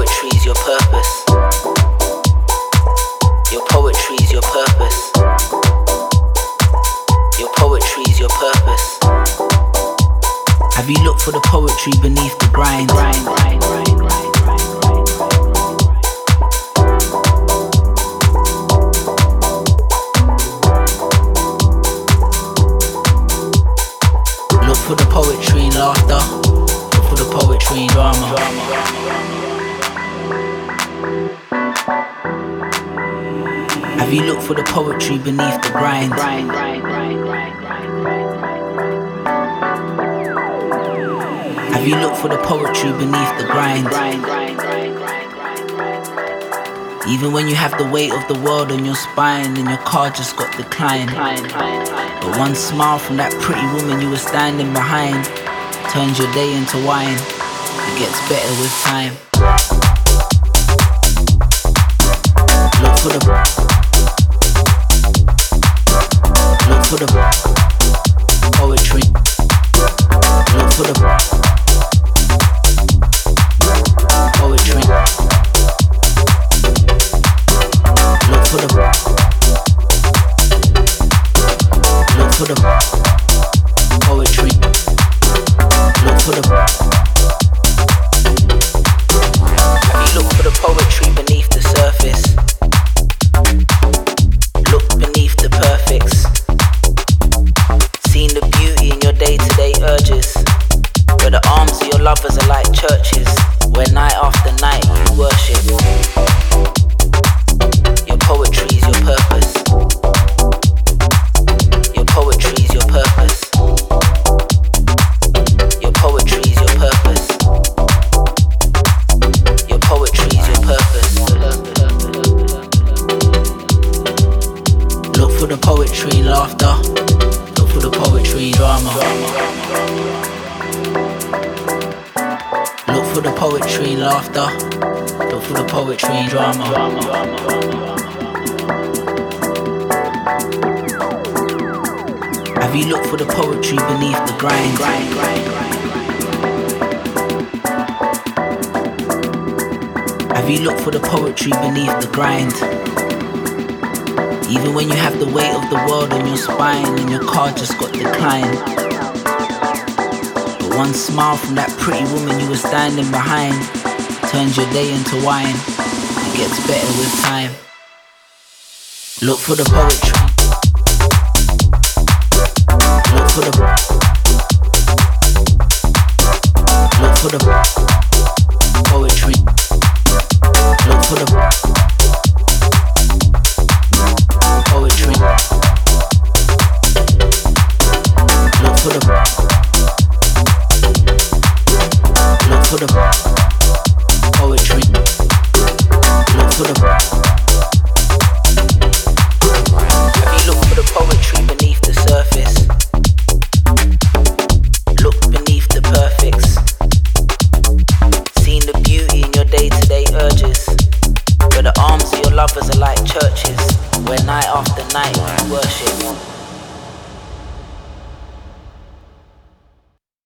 poetry's your purpose. Your poetry's your purpose. Your poetry's your purpose. Have you looked for the poetry beneath the grind? Look for the poetry in laughter. Look for the poetry in drama. Have you looked for the poetry beneath the grind? Have you looked for the poetry beneath the grind? Even when you have the weight of the world on your spine and your car just got declined, but one smile from that pretty woman you were standing behind turns your day into wine. It gets better with time. Look for the poetry. Look for the poetry. Look for the poetry. Look for the. Have you looked for the poetry beneath the surface? Look beneath the perfects. Seen the beauty in your day-to-day urges, where the arms of your lovers are like churches, where night after night you worship. Your poetry's your purpose. Your poetry's your purpose. Your poetry's your purpose. Your poetry's your purpose. Look for the poetry in laughter. Look for the poetry in drama. Look for the poetry in laughter. Look for the poetry in drama. Have you looked for the poetry beneath the grind? Have you looked for the poetry beneath the grind? Even when you have the weight of the world on your spine and your car just got declined, but one smile from that pretty woman you were standing behind turns your day into wine. It gets better with time. Look for the poetry. Look for the. Look for the poetry. Look for the poetry. Look for the. Look for the poetry. Look for the. Have you looked for the poetry beneath the surface? Look beneath the perfects. Seen the beauty in your day-to-day urges, where the arms of your lovers are like churches, where night after night you worship.